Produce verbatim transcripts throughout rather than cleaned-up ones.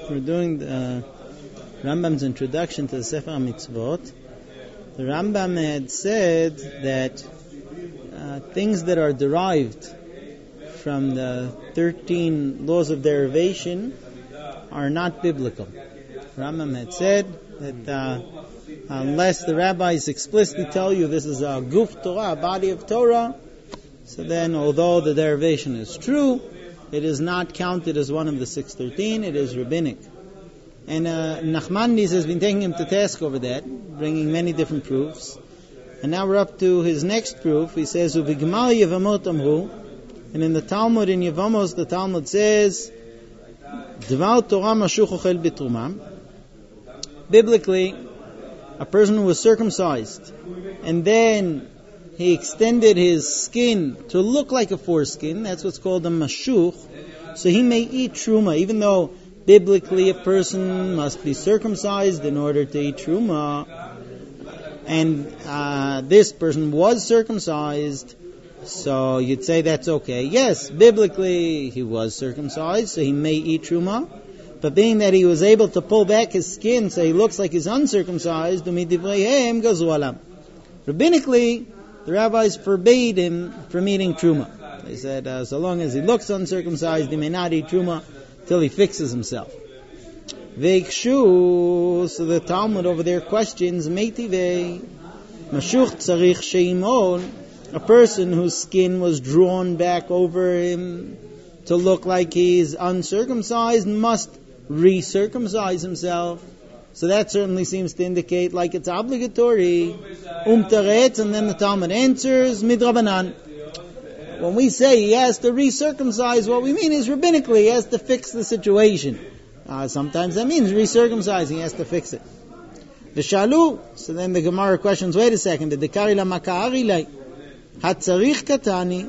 We're doing the Rambam's introduction to the Sefer HaMitzvot. The Rambam had said that uh, things that are derived from the thirteen laws of derivation are not biblical. Rambam had said that uh, unless the rabbis explicitly tell you this is a guf Torah, a body of Torah, so then although the derivation is true, it is not counted as one of the six thirteen, it is rabbinic. And uh, Nachmanides has been taking him to task over that, bringing many different proofs. And now we're up to his next proof. He says, Uvigmar Yevamot Amru, and in the Talmud, in Yevamos, the Talmud says, Dvar Torah Mashuch Ochel B'Truma. Biblically, a person who was circumcised, and then he extended his skin to look like a foreskin, that's what's called a mashuch, so he may eat truma, even though biblically a person must be circumcised in order to eat truma, and uh, this person was circumcised, so you'd say that's okay. Yes, biblically he was circumcised, so he may eat truma, but being that he was able to pull back his skin so he looks like he's uncircumcised, rabbinically, the rabbis forbade him from eating truma. They said, uh, so long as he looks uncircumcised, he may not eat truma till he fixes himself. Veikshu, so the Talmud over there questions, Meitive, Mashuch tzarich sheimol, a person whose skin was drawn back over him to look like he's uncircumcised must recircumcise himself. So that certainly seems to indicate like it's obligatory. Umtaretz, and then the Talmud answers, Midrabanan. When we say he has to recircumcise, what we mean is rabbinically, he has to fix the situation. Uh, sometimes that means recircumcising, he has to fix it. V'shalu, so then the Gemara questions, wait a second, the dekari la maka'ari lai, hatzarich katani,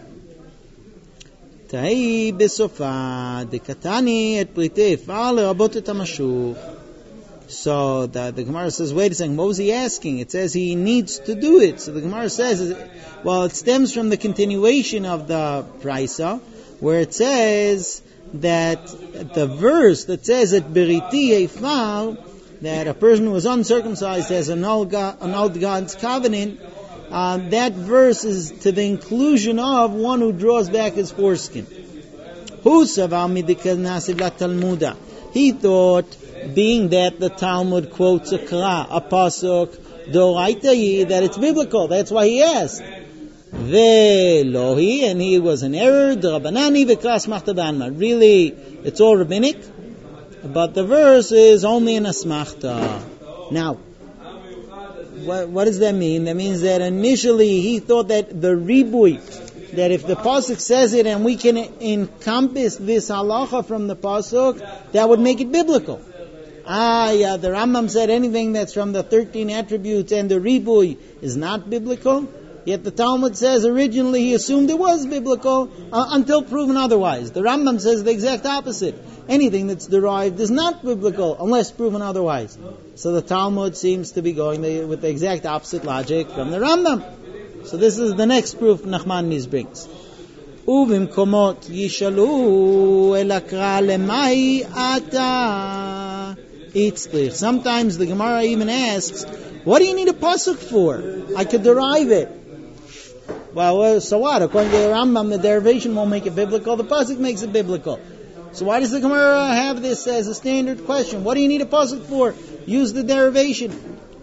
tahi besofa, dekatani et prite ifar lerabot et hamashuch. So the, the Gemara says, wait a second, what was he asking? It says he needs to do it. So the Gemara says, well, it stems from the continuation of the Praisa, where it says that the verse that says that Beriti Eifar, that a person who is uncircumcised has annulled, God, annulled God's covenant, uh, that verse is to the inclusion of one who draws back his foreskin. Hu savar midikaz nasiv la Talmuda. He thought, being that the Talmud quotes a kra, a pasuk, doraita, that it's biblical. That's why he asked. Velohi, and he was in error. Drabanani v'kras machta. Really, it's all rabbinic, but the verse is only an asmachta. Now, what, what does that mean? That means that initially he thought that the ribui, that if the pasuk says it and we can encompass this halacha from the pasuk, that would make it biblical. Ah, yeah, the Rambam said anything that's from the thirteen attributes and the ribui is not biblical. Yet the Talmud says originally he assumed it was biblical uh, until proven otherwise. The Rambam says the exact opposite. Anything that's derived is not biblical unless proven otherwise. So the Talmud seems to be going the, with the exact opposite logic from the Rambam. So this is the next proof Nachmanides brings. Uvimkomot yishalu el akra lemai ata. Sometimes the Gemara even asks, what do you need a pasuk for? I could derive it. Well, so what? According to the Rambam, the derivation won't make it biblical. The pasuk makes it biblical. So why does the Gemara have this as a standard question? What do you need a pasuk for? Use the derivation.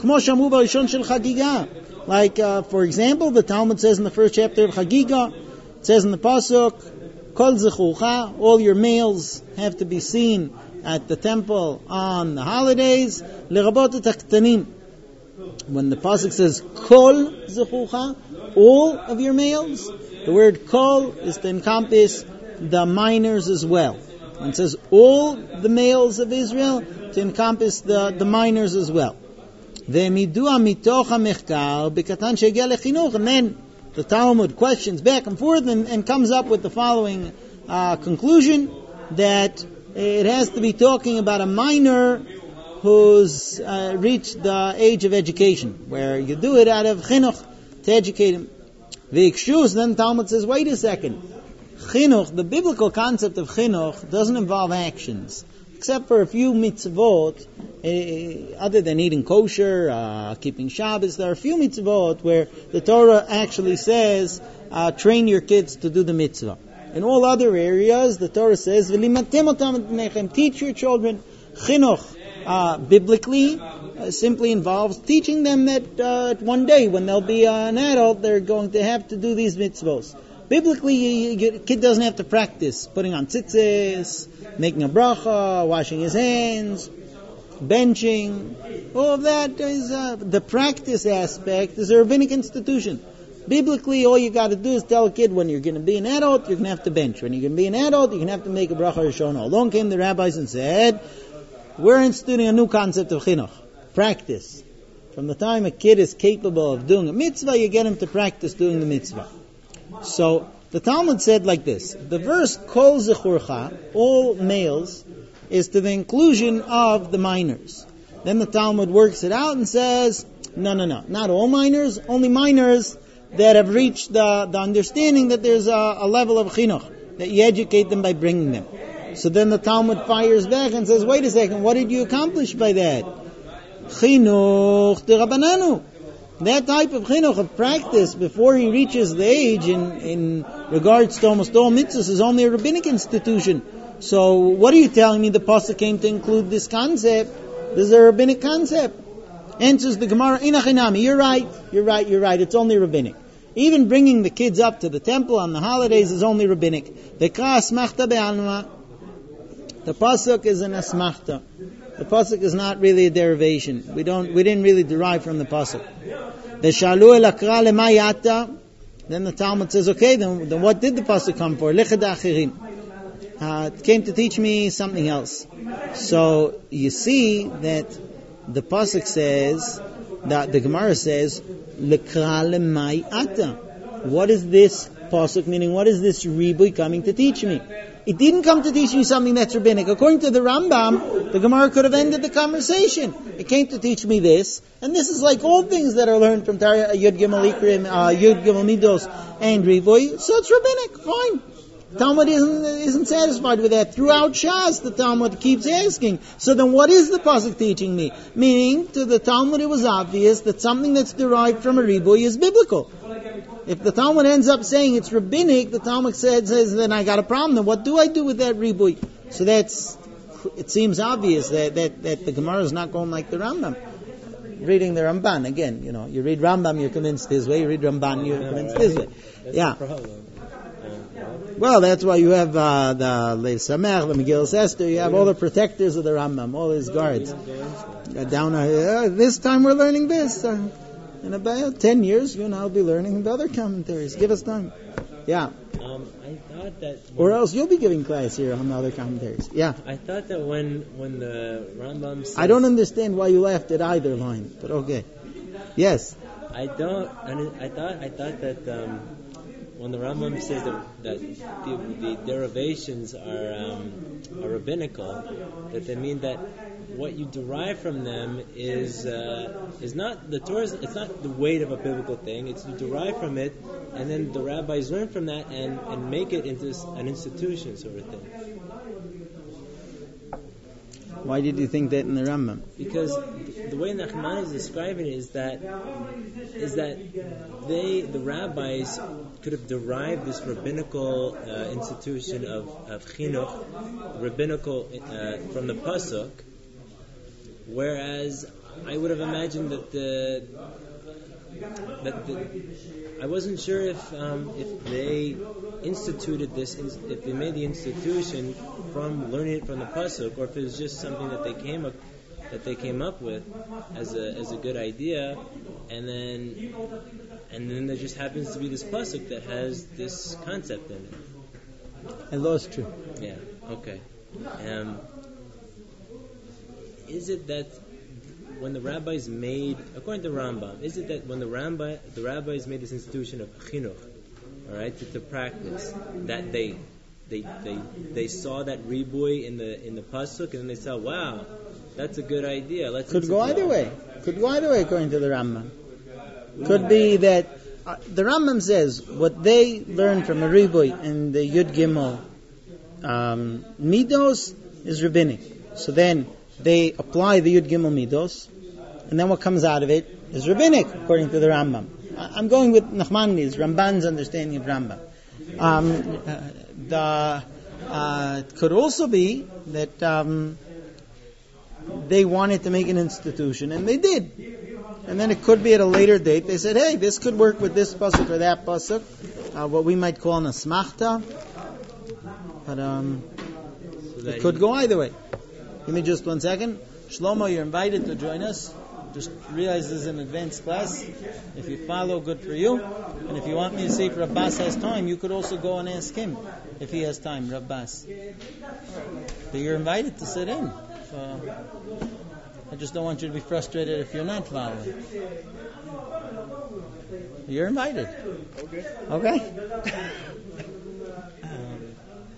Like, uh, for example, the Talmud says in the first chapter of Chagiga, it says in the pasuk, Kol zechucha, all your males have to be seen at the temple on the holidays. L'rabot et haktanim. When the pasuk says kol zechucha, all of your males, the word kol is to encompass the minors as well. When it says all the males of Israel, to encompass the, the minors as well. Ve'midua mitoch hamechkar b'katan shegia lechinuch. And then the Talmud questions back and forth and, and comes up with the following uh, conclusion, that it has to be talking about a minor who's uh, reached the age of education, where you do it out of chinuch, to educate him. V'ikshus, then Talmud says, wait a second. Chinuch, the biblical concept of chinuch doesn't involve actions. except for a few mitzvot, uh, other than eating kosher, uh, keeping Shabbos, there are a few mitzvot where the Torah actually says, uh, train your kids to do the mitzvah. In all other areas, the Torah says, teach your children. Chinuch, uh, biblically, uh, simply involves teaching them that uh, one day, when they'll be uh, an adult, they're going to have to do these mitzvos. Biblically, a kid doesn't have to practice putting on tzitzis, making a bracha, washing his hands, benching. All of that is uh, the practice aspect is a rabbinic institution. Biblically, all you got to do is tell a kid when you're going to be an adult, you're going to have to bench. When you're going to be an adult, you're going to have to make a bracha rishona. Along came the rabbis and said, we're instituting a new concept of chinuch, practice. From the time a kid is capable of doing a mitzvah, you get him to practice doing the mitzvah. So the Talmud said like this: the verse kol zechurcha, all males, is to the inclusion of the minors. Then the Talmud works it out and says, no, no, no, not all minors, only minors that have reached the, the understanding that there's a, a level of chinuch, that you educate them by bringing them. So then the Talmud fires back and says, wait a second, what did you accomplish by that? Chinuch de Rabbananu. That type of chinuch, of practice, before he reaches the age in, in regards to almost all mitzvahs, is only a rabbinic institution. So what are you telling me? The pasuk came to include this concept. This is a rabbinic concept. Answers the Gemara, inachinami. You're right, you're right, you're right. It's only rabbinic. Even bringing the kids up to the temple on the holidays is only rabbinic. The asmachta be'alma. The pasuk is an asmachta. The pasuk is not really a derivation. We don't, we didn't really derive from the pasuk. V'shalu el akra lemayata. Then the Talmud says, okay, then, then what did the pasuk come for? Lichad achirim. Uh, it came to teach me something else. So you see that the pasuk says, that the Gemara says, lekra lemayata. What is this pasuk? Meaning, what is this ribui coming to teach me? It didn't come to teach me something that's rabbinic. According to the Rambam, the Gemara could have ended the conversation. It came to teach me this, and this is like all things that are learned from Tarya, Yud Gimel Ikrim, uh, Yud Gimel Midos, and Rivoy. So it's rabbinic, fine. Talmud isn't, isn't satisfied with that. Throughout Shas, the Talmud keeps asking, so then what is the pasuk teaching me? Meaning, to the Talmud it was obvious that something that's derived from a Rivoy is biblical. If the Talmud ends up saying it's rabbinic, the Talmud says, says then I got a problem. Then what do I do with that ribui? So that's, it seems obvious that, that, that the Gemara is not going like the Rambam. Reading the Ramban, again, you know, you read Rambam, you're convinced this way, you read Ramban, you're convinced this way. Yeah. Well, that's why you have uh, the Lev Sameach, the Megillah Esther, you have all the protectors of the Rambam, all his guards. Uh, down uh, this time we're learning this. Uh, In about ten years, you and I will be learning the other commentaries. Give us time. Yeah. Um, I thought that... Or else you'll be giving class here on the other commentaries. Yeah. I thought that when when the Rambam says... I don't understand why you laughed at either line, but okay. Yes. I don't... I thought I thought that um, when the Rambam says that, that the, the derivations are, um, are rabbinical, that they mean that what you derive from them is uh, is not the Torah. It's not the weight of a biblical thing. It's you derive from it, and then the rabbis learn from that and, and make it into an institution, sort of thing. Why did you think that in the Rambam? Because the way Nachman is describing it is that is that they, the rabbis, could have derived this rabbinical uh, institution of, of chinuch, rabbinical uh, from the pasuk. Whereas I would have imagined that the that the, I wasn't sure if um, if they instituted this, if they made the institution from learning it from the pasuk, or if it was just something that they came up that they came up with as a as a good idea, and then and then there just happens to be this pasuk that has this concept in it. I lost you. Yeah. Okay. Um, Is it that when the rabbis made, according to Rambam, is it that when the rabbi, the rabbis made this institution of chinuch, all right, to, to practice, that they, they, they, they saw that ribui in the in the pasuk, and then they saw, wow, that's a good idea. Let's could go either way. Could go either way, according to the Rambam. Could be that uh, the Rambam says what they learned from a ribui in the Yud Gimel um, Midos is rabbinic. So then they apply the Yud Gimel Midos, and then what comes out of it is rabbinic, according to the Rambam. I'm going with Nachmanides, Ramban's understanding of Rambam. Um, uh, the uh, it could also be that um, they wanted to make an institution, and they did. And then it could be at a later date they said, "Hey, this could work with this pasuk or that pasuk," uh, what we might call an asmachta. But um, so it could go either way. Give me just one second. Shlomo, you're invited to join us. Just realize this is an advanced class. If you follow, good for you. And if you want me to see if Rabbas has time, you could also go and ask him if he has time, Rabbas. But you're invited to sit in. So I just don't want you to be frustrated if you're not following. You're invited. Okay. Okay? um,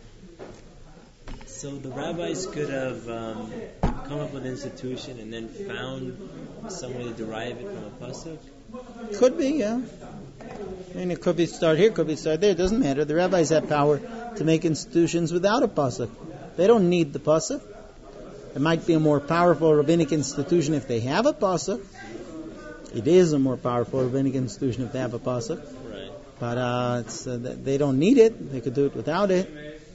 so the rabbis could have um, come up with an institution and then found some way to derive it from a pasuk? Could be, yeah. I mean, it could be start here, could be start there. It doesn't matter. The rabbis have power to make institutions without a pasuk. They don't need the pasuk. It might be a more powerful rabbinic institution if they have a pasuk. It is a more powerful rabbinic institution if they have a pasuk. Right. But uh, it's, uh, they don't need it. They could do it without it.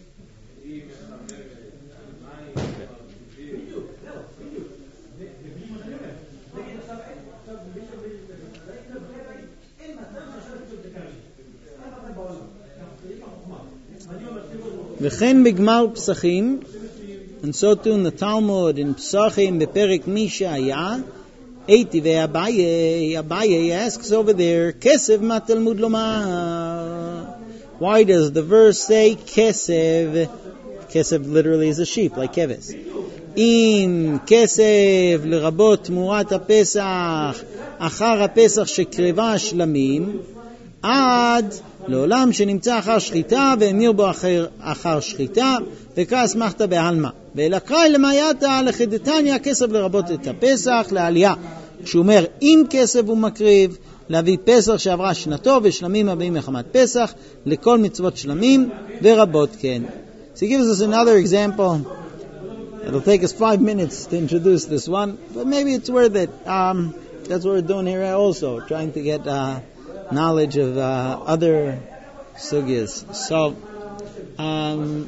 V'chen b'gmar Psachim, and so too in the Talmud in Psachim beperek Mishaya, Eiti ve'Abaye, Abaye asks over there, Kesev ma Talmud lomar. Why does the verse say Kesev? Kesev literally is a sheep, like Keves. Im Kesev l'rabot murat ha'Pesach, achar ha'Pesach shekriva shlamim, ad לעולם שנמצא אחר שחיטה והמיר בו אחר, אחר שחיטה וקרא אסמכתא בעלמא ואלא קראי למייתא לחידתניא כסף לרבות את הפסח לעלייה כשהוא אומר אם כסף הוא מקריב להביא פסח שעברה שנתו ושלמים הבאים מחמת פסח לכל מצוות שלמים ורבות כן. So he gives us another example. It'll take us five minutes to introduce this one, but maybe it's worth it. Um, that's what we're doing here also, trying to get uh, knowledge of uh, other sugyas. So, um,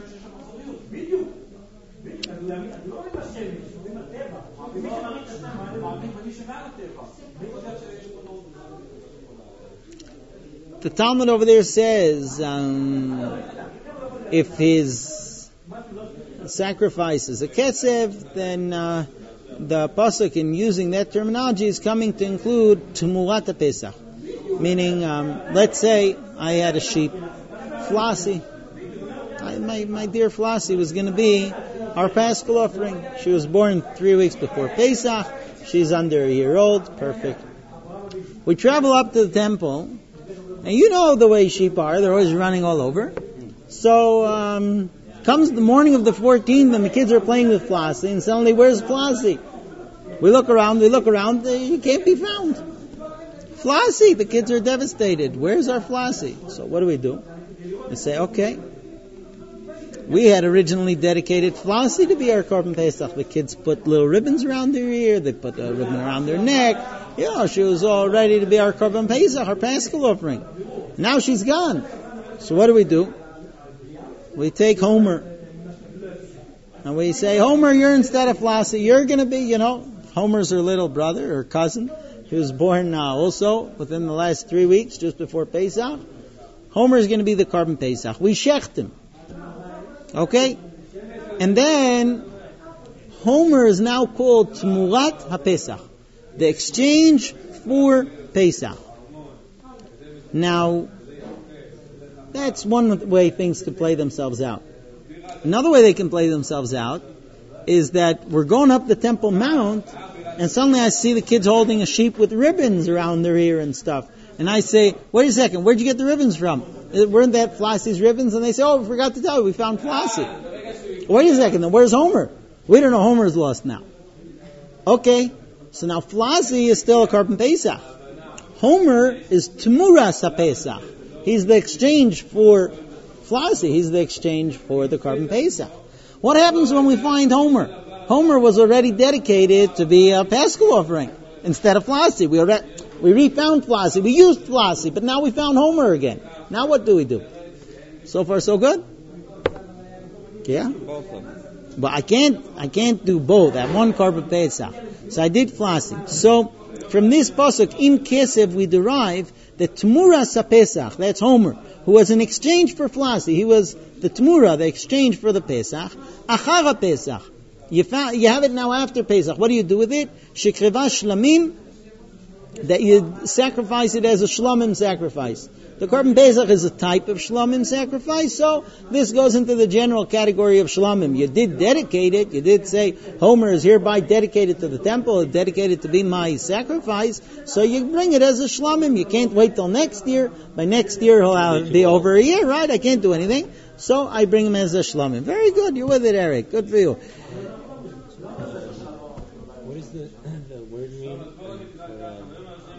the Talmud over there says um, if his sacrifice is a kesev, then uh, the pasuk in using that terminology is coming to include Tumurat Pesach. Meaning, um, let's say I had a sheep, Flossie. I, my, my dear Flossie was going to be our Paschal offering. She was born three weeks before Pesach. She's under a year old. Perfect. We travel up to the temple, and you know the way sheep are. They're always running all over. So, um, comes the morning of the fourteenth, and the kids are playing with Flossie, and suddenly, where's Flossie? We look around, we look around, you can't be found. Flossie, the kids are devastated. Where's our Flossie? So what do we do? We say, okay, we had originally dedicated Flossie to be our Korban Pesach. The kids put little ribbons around their ear, they put a ribbon around their neck. You know, she was all ready to be our Korban Pesach, our Paschal offering. Now she's gone. So what do we do? We take Homer. And we say, Homer, you're instead of Flossie. You're going to be, you know, Homer's her little brother or cousin. He was born uh, also within the last three weeks, just before Pesach. Homer is going to be the Korban Pesach. We shecht him. Okay? And then, Homer is now called Tmurat HaPesach. The exchange for Pesach. Now, that's one way things can play themselves out. Another way they can play themselves out is that we're going up the Temple Mount, and suddenly I see the kids holding a sheep with ribbons around their ear and stuff. And I say, wait a second, where'd you get the ribbons from? Weren't that Flossie's ribbons? And they say, oh, we forgot to tell you, we found Flossie. Wait a second, then where's Homer? We don't know, Homer's lost now. Okay, so now Flossie is still a Korban Pesach. Homer is Tmuras HaPesach. He's the exchange for Flossie. He's the exchange for the Korban Pesach. What happens when we find Homer? Homer was already dedicated to be a Paschal offering instead of Flossie. We already, we refound Flossie. We used Flossie, but now we found Homer again. Now what do we do? So far, so good? Yeah? Both of them. But I can't, I can't do both at one Korban Pesach. So I did Flossie. So, from this pasuk, Im Kesef, we derive that Tmura Pesach, that's Homer, who was in exchange for Flossie. He was the Tmura, the exchange for the Pesach. Achara Pesach. You, found, you have it now after Pesach. What do you do with it? Shekreva Shlamim, that you sacrifice it as a Shlamim sacrifice. The Korban Pesach is a type of Shlamim sacrifice, so this goes into the general category of Shlamim. You did dedicate it, you did say, Homer is hereby dedicated to the temple, dedicated to be my sacrifice, so you bring it as a Shlamim. You can't wait till next year. By next year he'll be over a year, right? I can't do anything. So I bring him as a Shlamim. Very good, you're with it, Eric. Good for you. What does the, the word mean for, um,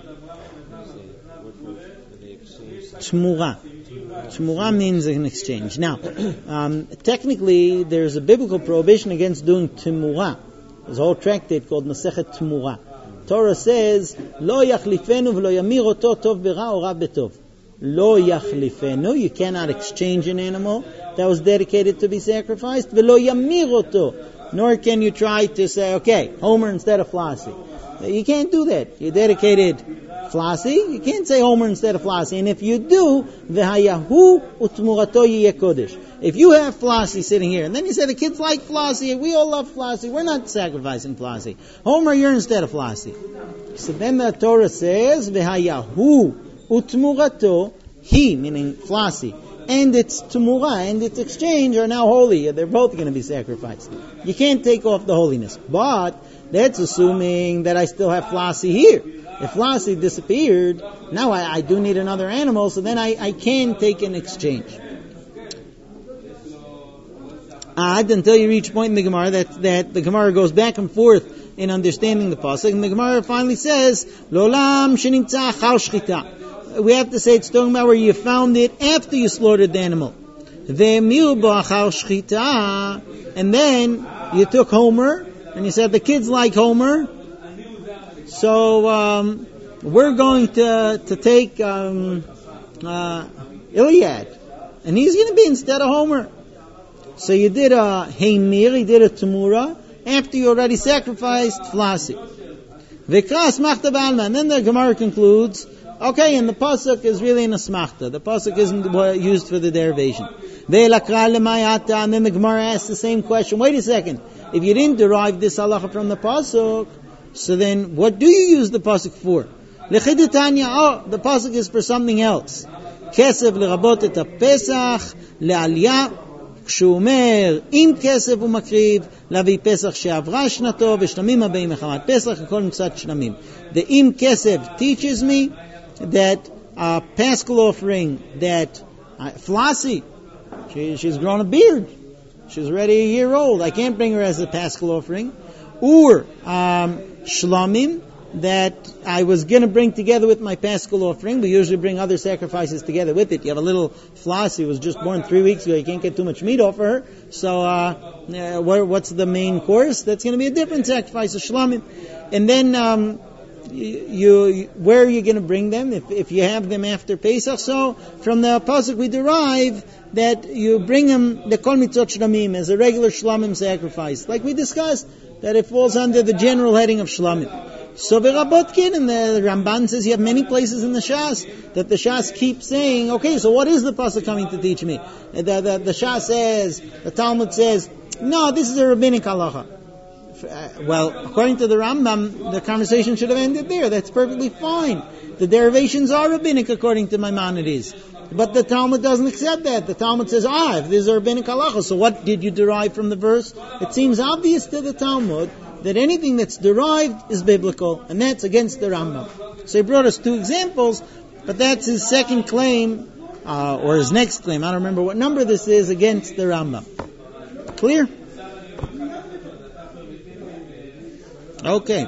Tmura. Tmura means an exchange. Now, um, technically, there's a biblical prohibition against doing Tmura. There's a whole tractate called Masechet Tmura. Torah says, Lo yachlifenu v'lo yamir oto tov b'ra o ra b'tov. Lo yachlifenu, you cannot exchange an animal that was dedicated to be sacrificed. V'lo yamir oto. Nor can you try to say, okay, Homer instead of Flossie. You can't do that. You dedicated Flossie, you can't say Homer instead of Flossie. And if you do, v'hayahu utmurato yiyeh kodesh. If you have Flossie sitting here, and then you say the kids like Flossie, we all love Flossie, we're not sacrificing Flossie. Homer, you're instead of Flossie. So then the Torah says, v'hayahu utmurato, he, meaning Flossie, and its tumura, and its exchange are now holy. They're both going to be sacrificed. You can't take off the holiness. But that's assuming that I still have Flossie here. If Flossie disappeared, now I, I do need another animal, so then I, I can take an exchange. Ad, until you reach a point in the Gemara that, that the Gemara goes back and forth in understanding the pasuk, and the Gemara finally says, Lolam shenimtza achar shchita. We have to say it's talking about where you found it after you slaughtered the animal. Ve'emiu bo achar shchita, and then you took Homer, and you said the kids like Homer, so um, we're going to to take um, uh, Iliad, and he's going to be instead of Homer. So you did a Heimir, you did a Tumura, after you already sacrificed Flossie. V'kras machta b'alma, and then the Gemara concludes, okay, and the pasuk is really an asmachta. The pasuk isn't used for the derivation. Ve'elakra lemayata, and then the Gemara asks the same question. Wait a second. If you didn't derive this halacha from the pasuk, so then what do you use the pasuk for? Lechiditanya, oh, the pasuk is for something else. Kesef lerabot et ha-pesach le'aliyah, kshumer im kesef u'makriv lavi pesach she'avra shnato v'shnamim habeim mechamat pesach v'kol mitzat shnamim. The im kesef teaches me that a paschal offering that uh, Flossie, she, she's grown a beard. She's already a year old. I can't bring her as a paschal offering. Or um, shlamim, that I was going to bring together with my paschal offering. We usually bring other sacrifices together with it. You have a little Flossie who was just born three weeks ago. You can't get too much meat off of her. So uh, uh, what, what's the main course? That's going to be a different sacrifice of shlamim. And then um, you, you, where are you going to bring them? If, if you have them after Pesach. So from the pasuk we derive that you bring them the kol mitzot shlamim as a regular shlamim sacrifice, like we discussed, that it falls under the general heading of shlamim. So v'rabotkin, and the Ramban says you have many places in the Shas that the Shas keep saying, okay, so what is the pasuk coming to teach me? The, the, the Shas says, the Talmud says, no, this is a rabbinic halacha. Well, according to the Rambam, the conversation should have ended there. That's perfectly fine. The derivations are rabbinic according to Maimonides. But the Talmud doesn't accept that. The Talmud says, ah, if this is a rabbinic halacha, so what did you derive from the verse? It seems obvious to the Talmud that anything that's derived is biblical, and that's against the Rambam. So he brought us two examples, but that's his second claim, uh, or his next claim, I don't remember what number this is, against the Rambam. Clear? Okay.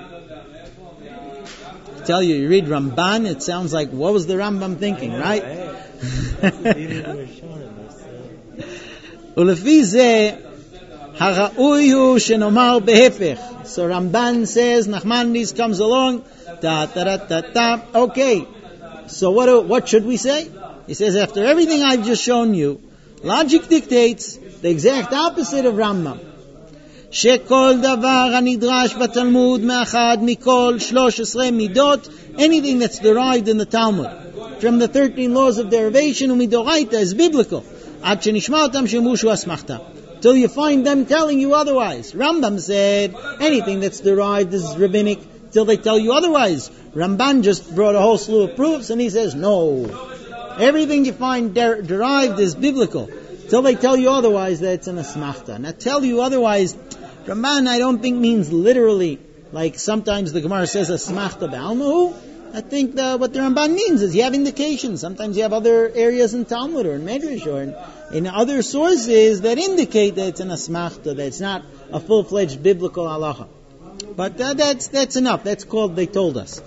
I tell you, you read Ramban, it sounds like, what was the Rambam thinking, right? Ulefi zeh, Hara'uyu shenomar behefech. So Ramban says, Nachmanides comes along, ta ta ta ta ta. Okay, so what do, what should we say? He says, after everything I've just shown you, logic dictates the exact opposite of Rambam. Shekol davar hanidrash batalmud me'achad mikol shlosh esrei midot, anything that's derived in the Talmud from the thirteen laws of derivation umidoraita is biblical. Ad shenishma otam shemushu asmachta, till you find them telling you otherwise. Rambam said anything that's derived is rabbinic till they tell you otherwise. Ramban just brought a whole slew of proofs, and he says no. Everything you find der- derived is biblical till they tell you otherwise that it's an asmachta. Now tell you otherwise, Ramban I don't think means literally, like sometimes the Gemara says asmachta b'almahu. I think the, what the Ramban means is you have indications. Sometimes you have other areas in Talmud or in Medrash or in, in other sources that indicate that it's an asmachta, that it's not a full-fledged biblical halacha. But uh, that's that's enough. That's called they told us.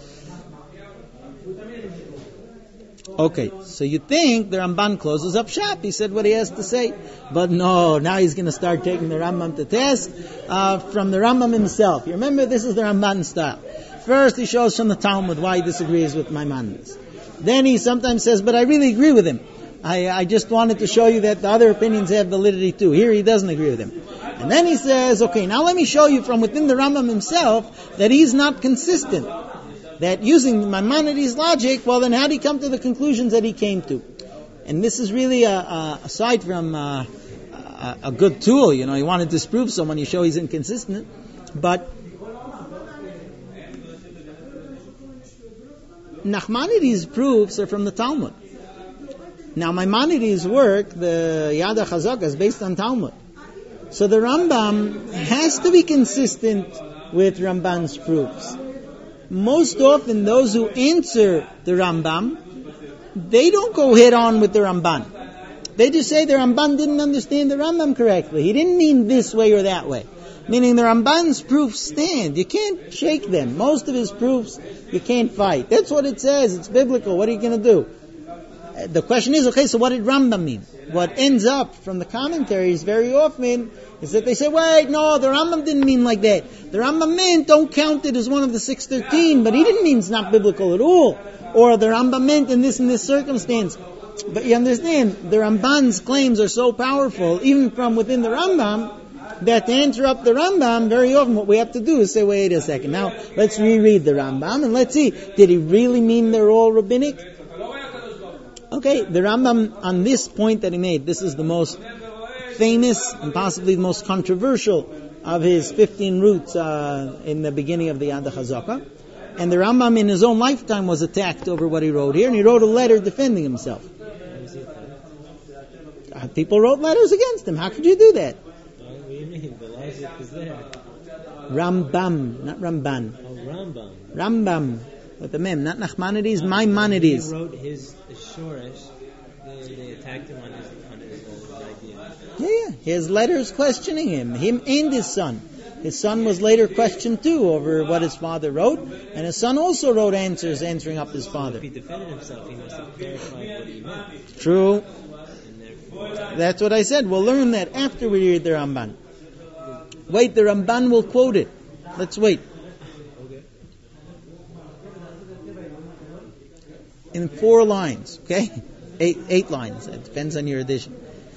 Okay, so you think the Ramban closes up shop. He said what he has to say. But no, now he's going to start taking the Rambam to task uh, from the Rambam himself. You remember, this is the Ramban style. First he shows from the Talmud why he disagrees with Maimonides. Then he sometimes says, but I really agree with him. I, I just wanted to show you that the other opinions have validity too. Here he doesn't agree with him. And then he says, okay, now let me show you from within the Rambam himself that he's not consistent. That using Maimonides' logic, well then how did he come to the conclusions that he came to? And this is really, a, a, aside from a, a, a good tool, you know, you want to disprove someone, you show he's inconsistent, but Nachmanides' proofs are from the Talmud. Now Maimonides' work, the Yad HaChazaka, is based on Talmud. So the Rambam has to be consistent with Ramban's proofs. Most often those who answer the Rambam, they don't go head on with the Ramban. They just say the Ramban didn't understand the Rambam correctly. He didn't mean this way or that way. Meaning the Ramban's proofs stand. You can't shake them. Most of his proofs you can't fight. That's what it says. It's biblical. What are you going to do? The question is, okay, so what did Rambam mean? What ends up from the commentaries very often is that they say, wait, no, the Rambam didn't mean like that. The Rambam meant don't count it as one of the six thirteen, but he didn't mean it's not biblical at all. Or the Rambam meant in this and this circumstance. But you understand, the Ramban's claims are so powerful, even from within the Rambam, that to interrupt the Rambam, very often what we have to do is say, wait a second, now let's reread the Rambam and let's see, did he really mean they're all rabbinic? Okay, the Rambam, on this point that he made, this is the most famous and possibly the most controversial of his fifteen roots uh, in the beginning of the Yad HaChazaka. And the Rambam in his own lifetime was attacked over what he wrote here, and he wrote a letter defending himself. Uh, people wrote letters against him. How could you do that? What do you mean? The logic is there. Rambam, not Ramban. Oh, Rambam. Rambam, with the mem, not Nachmanides, Maimonides. He wrote his Shorish. They, they attacked him on his, on his old idea. Yeah, yeah. His letters questioning him, him and his son. His son was later questioned too over what his father wrote, and his son also wrote answers answering up his father. If he defended himself, he must have clarified what he meant. True. And therefore, That's what I said. We'll learn that after we read the Ramban. Wait, the Ramban will quote it. Let's wait. okay. In four lines, okay? Eight, eight lines. It depends on your edition.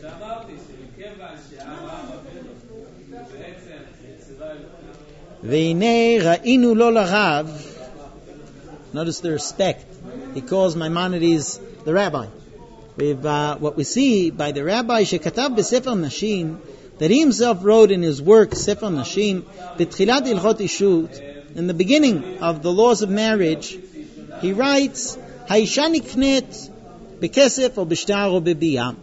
V'inei ra'inu lo larav. Notice the respect. He calls Maimonides the rabbi. We've, uh, what we see by the rabbi shekatav b'sefer nashim, that he himself wrote in his work Sefer Nashim, b'tchilat ilchot ishut, in the beginning of the laws of marriage, he writes, Haisha niknet b'kesef or b'shtar or b'biyah.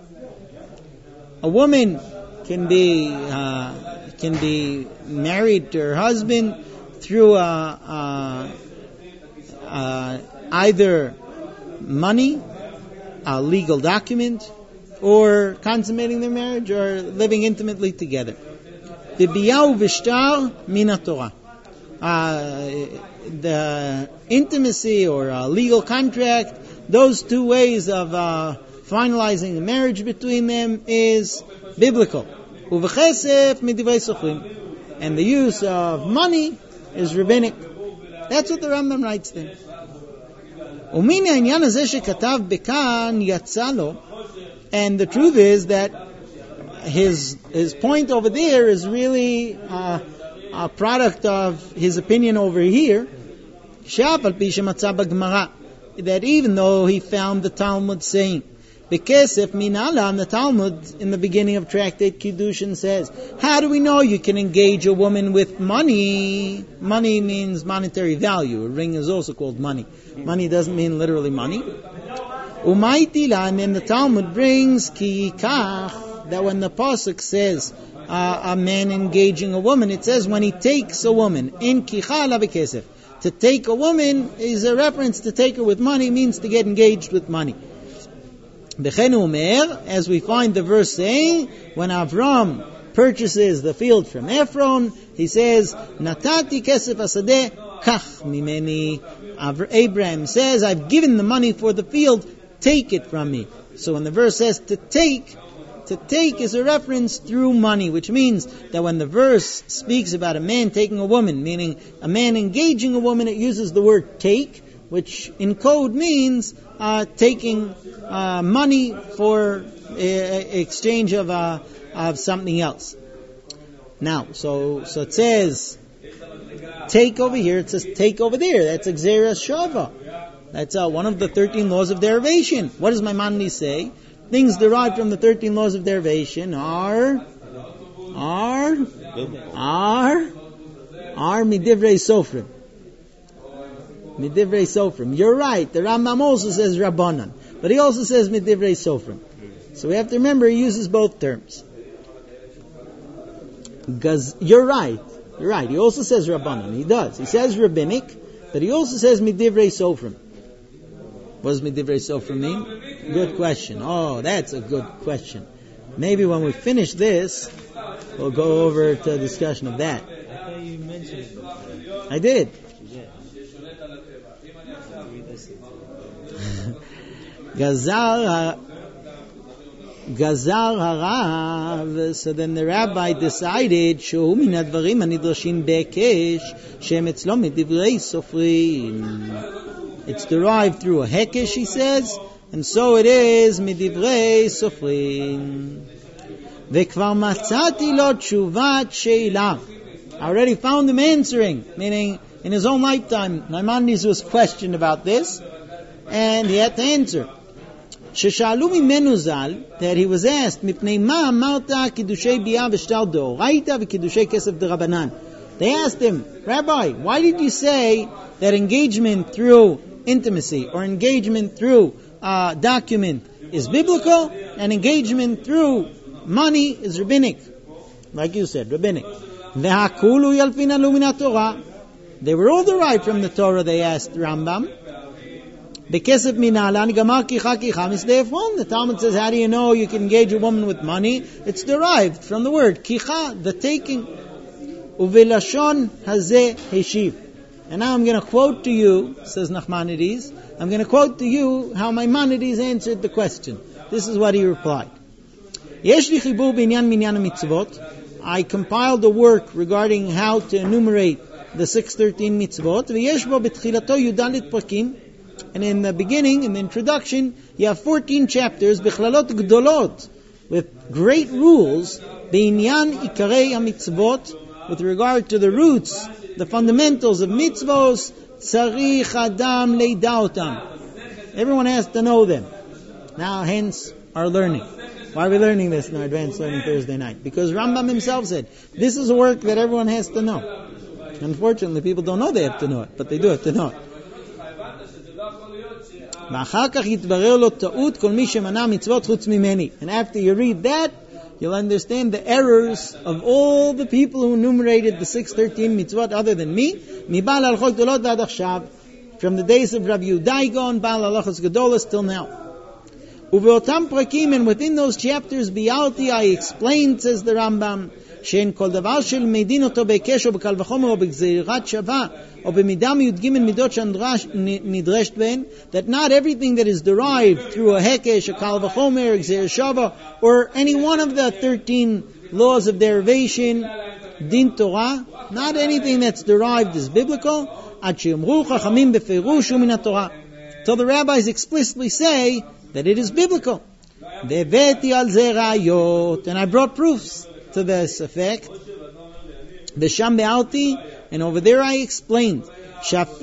A woman can be uh, can be married to her husband through a, a, a, either money, a legal document, or consummating their marriage, or living intimately together. B'biyah u'b'shtar min Torah. The intimacy or a legal contract, those two ways of uh, finalizing a marriage between them is biblical. Uvechesef midivrei sochrim. And the use of money is rabbinic. That's what the Rambam writes there. Umine העניין הזה שכתב בכאן יצא לו, and the truth is that his his point over there is really uh, a product of his opinion over here. שאף על פי שמצא בגמרא, that even though he found the Talmud saying, Bekesef minala, and the Talmud in the beginning of Tractate Kiddushin says, how do we know you can engage a woman with money? Money means monetary value. A ring is also called money. Money doesn't mean literally money. Umaitila, and then the Talmud brings ki yikach, that when the pasuk says uh, a man engaging a woman, it says when he takes a woman, in kicha la bekesef. To take a woman is a reference to take her with money, means to get engaged with money. As we find the verse saying, when Avram purchases the field from Ephron, he says, Natati kesef asadeh kach mimeni. Abraham says, I've given the money for the field, take it from me. So when the verse says to take, to take is a reference through money, which means that when the verse speaks about a man taking a woman, meaning a man engaging a woman, it uses the word take, which in code means uh, taking uh, money for uh, exchange of uh, of something else. Now, so so it says take over here. It says take over there. That's Xeris Shava. That's uh, one of the thirteen laws of derivation. What does Maimonides say? Things derived from the thirteen laws of derivation are are are are midivrei sofrim. Midivrei Sofrim. You're right. The Rambam also says Rabbanan, but he also says Midivrei Sofrim. So we have to remember he uses both terms. Gaz, you're right. You're right. He also says Rabbanan. He does. He says rabbinic, but he also says Midivrei Sofrim. What does Midivrei Sofrim mean? Good question. Oh, that's a good question. Maybe when we finish this, we'll go over to a discussion of that. I thought you mentioned it before. I did. Gazar Gazar Harav. So then the rabbi decided Shu min advarim hanidrashin bekesh shem etzlo midivrei sofrim. It's derived through a hekesh, he says, and so it is midivrei sofrim. Vekvar matzati lo tshuvat sheila. I already found him answering, meaning in his own lifetime, Maimonides was questioned about this, and he had to answer. Sheshalu mimenu zal, that he was asked, Mipnei ma amarta kiddushay biyah v'shtar d'oraita v'kiddushay kesef d'Rabbanan. They asked him, Rabbi, why did you say that engagement through intimacy or engagement through uh, document is biblical and engagement through money is rabbinic? Like you said, rabbinic. V'hakulu yalfinalu min Torah. They were all derived from the Torah, they asked Rambam. Bekesef minalan gamar kicha kicha misdeifon. The Talmud says, how do you know you can engage a woman with money? It's derived from the word kicha, the taking. Uvelashon hazeh heshiv. And now I'm going to quote to you, says Nachmanides, I'm going to quote to you how Maimonides answered the question. This is what he replied. Yesh li chibur b'inyan minyan mitzvot. I compiled a work regarding how to enumerate the six hundred thirteen mitzvot. V'yesh bo b'tchilato yudalit prakim. And in the beginning, in the introduction, you have fourteen chapters, b'chlalot gdolot, with great rules, b'inyan ikarei ha-mitzvot, with regard to the roots, the fundamentals of mitzvos, tzarich adam leida otam. Everyone has to know them. Now, hence, our learning. Why are we learning this in our advanced learning Thursday night? Because Rambam himself said, this is a work that everyone has to know. Unfortunately, people don't know they have to know it, but they do have to know it. And after you read that, you'll understand the errors of all the people who enumerated the six hundred thirteen mitzvot other than me. From the days of Rabbi Yudaigon, Baal Halachos Gedolos till now. And within those chapters, Bialti, I explained, says the Rambam, שאין כל דבר שלמדין אותו בהיקש או בקל וחומר או בגזירת שווה או במידה מי"ג מידות שנדרשת בהן, that not everything that is derived through a hekesh, a kal v'chomer, a gzeir shava, or any one of the thirteen laws of derivation, din Torah, not anything that's derived is biblical, till the rabbis explicitly say that it is biblical. And I brought proofs to this effect. And over there I explained that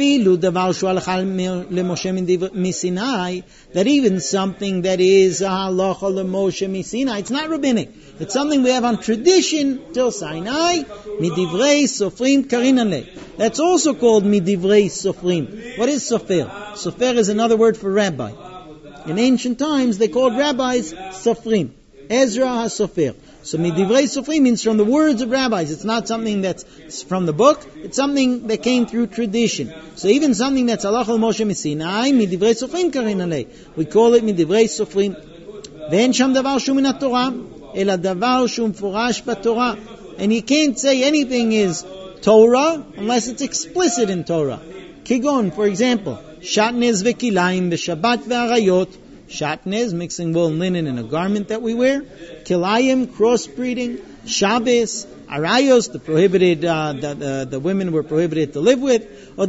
even something that is a halacha leMoshe miSinai, it's not rabbinic. It's something we have on tradition till Sinai. Midivrei sofrim karinale. That's also called midivrei sofrim. What is sofer? Sofer is another word for rabbi. In ancient times, they called rabbis sofrim. Ezra HaSofer. So midivrei sofrim means from the words of rabbis. It's not something that's from the book. It's something that came through tradition. So even something that's halacha leMoshe miSinai, midivrei sofrim karin alei. We call it midivrei sofrim. Ve'en sham davar shu min haTorah, ela davar shu mfurash b'Torah. And you can't say anything is Torah unless it's explicit in Torah. Kigon, for example, shatnez vekilayim v'shabbat ve'arayot. Shatnez, mixing wool and linen in a garment that we wear. Kilayim, crossbreeding. Shabbos, arayos, the prohibited, uh, the, the, the women were prohibited to live with. Or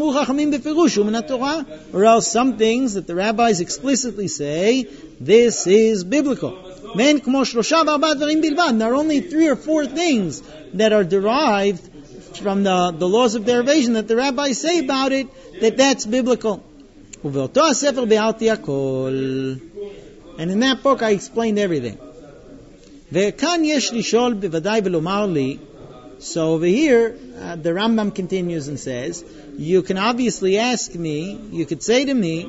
or else some things that the rabbis explicitly say, this is biblical. There are only three or four things that are derived from the, the laws of derivation that the rabbis say about it, that that's biblical. And in that book I explained everything. So over here, uh, the Rambam continues and says, you can obviously ask me, you could say to me,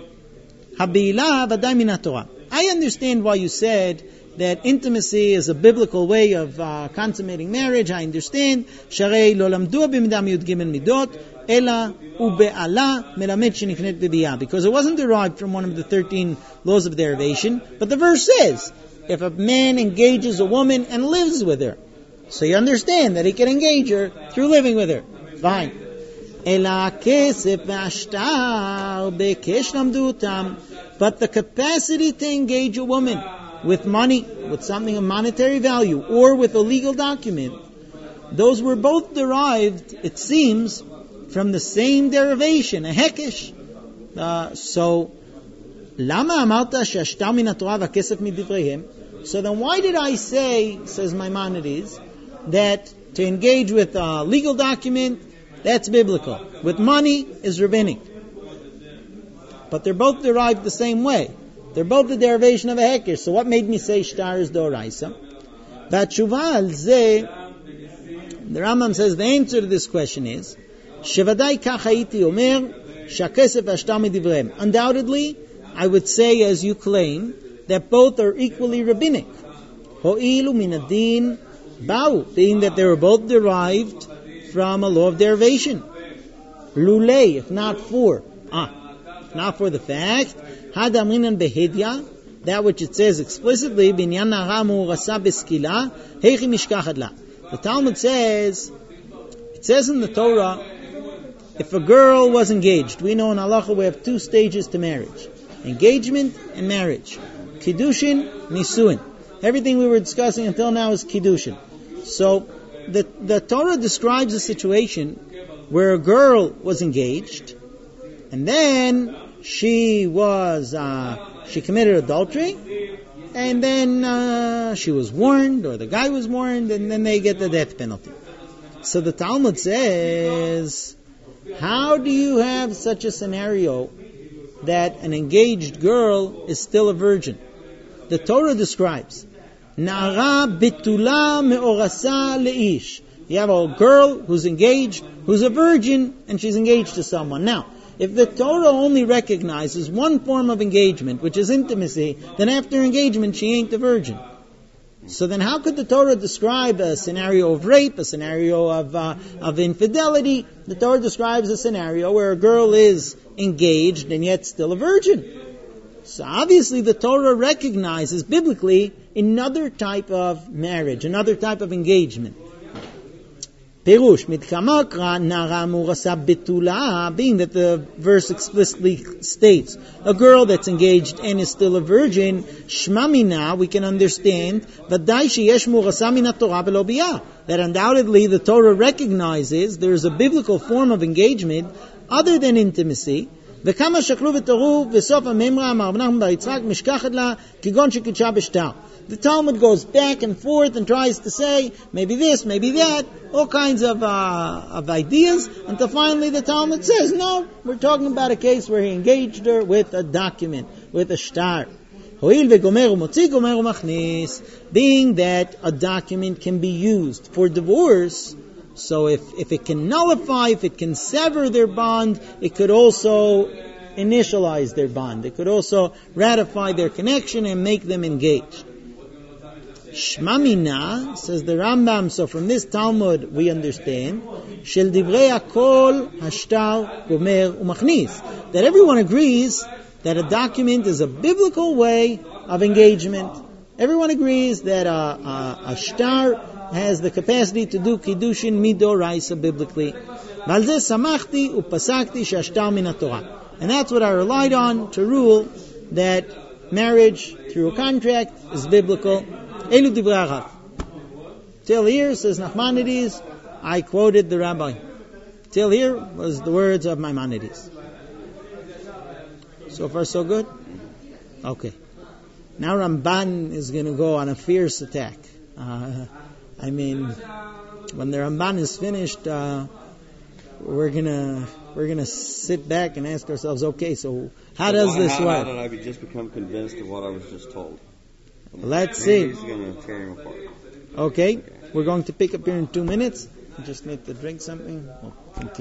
I understand why you said that intimacy is a biblical way of uh, consummating marriage. I understand. Because it wasn't derived from one of the thirteen laws of derivation, but the verse says, if a man engages a woman and lives with her, so you understand that he can engage her through living with her. Fine. But the capacity to engage a woman with money, with something of monetary value, or with a legal document, those were both derived, it seems, from the same derivation, a hekesh. Uh, so, lama amarta she'ashtar min haTorah v'kesef midivreihem? So then why did I say, says Maimonides, that to engage with a legal document, that's biblical. With money is rabbinic. But they're both derived the same way. They're both the derivation of a hekesh. So what made me say shtar is doraisa? V'atshuva al zeh, the Rambam says the answer to this question is, Shevadai kach hayiti omer, shakesef v'ashtar midivreihem. Undoubtedly, I would say, as you claim, that both are equally rabbinic. Ho'ilu min adin ba'u, being that they were both derived from a law of derivation. Lulei, if not for, ah, if not for the fact, hadamrinan behedya, that which it says explicitly, binyan nara mu'urasa beskila, heichi mishkachad la. The Talmud says, it says in the Torah, if a girl was engaged, we know in halacha we have two stages to marriage. Engagement and marriage. Kiddushin, Nisuin. Everything we were discussing until now is Kiddushin. So, the, the Torah describes a situation where a girl was engaged, and then she was, uh, she committed adultery, and then uh, she was warned, or the guy was warned, and then they get the death penalty. So the Talmud says, how do you have such a scenario that an engaged girl is still a virgin? The Torah describes, Na'ara bitula me'orasa le'ish. You have a girl who's engaged, who's a virgin, and she's engaged to someone. Now, if the Torah only recognizes one form of engagement, which is intimacy, then after engagement she ain't a virgin. So then how could the Torah describe a scenario of rape, a scenario of uh, of infidelity? The Torah describes a scenario where a girl is engaged and yet still a virgin. So obviously the Torah recognizes biblically another type of marriage, another type of engagement. Perush mitkamakra nara murasa betula, being that the verse explicitly states a girl that's engaged and is still a virgin. Shmamina, we can understand vadai sheyesh murasa min haTorah velo biyah, that undoubtedly the Torah recognizes there is a biblical form of engagement other than intimacy. וכמה שקלו ותורו בסוף הממרה אמר רבי נחמן בר יצחק משכחת לה כגון שקידשה בשטר. The Talmud goes back and forth and tries to say maybe this, maybe that, all kinds of uh, of ideas, until finally the Talmud says, no, we're talking about a case where he engaged her with a document, with a shtar. הואיל וגומר ומוציא גומר ומכניס, being that a document can be used for divorce, so if, if it can nullify, if it can sever their bond, it could also initialize their bond. It could also ratify their connection and make them engaged. Shmamina, says the Rambam, so from this Talmud we understand, Shel divrei hakol hashtar gomer umachnis, that everyone agrees that a document is a biblical way of engagement. Everyone agrees that a, a, a shtar has the capacity to do kiddushin midoraisa biblically. And that's what I relied on to rule that marriage through a contract is biblical. Elu divrei Harav. Till here, says Nachmanides, I quoted the rabbi. Till here was the words of Maimonides. So far so good? Okay. Now Ramban is going to go on a fierce attack. Uh, I mean, when the Ramban is finished, uh, we're gonna we're gonna sit back and ask ourselves, okay, so how does why, this how, work? How did I be just become convinced of what I was just told? Let's Maybe see. He's going to tear him apart. Okay, we're going to pick up here in two minutes. We just need to drink something. We'll continue.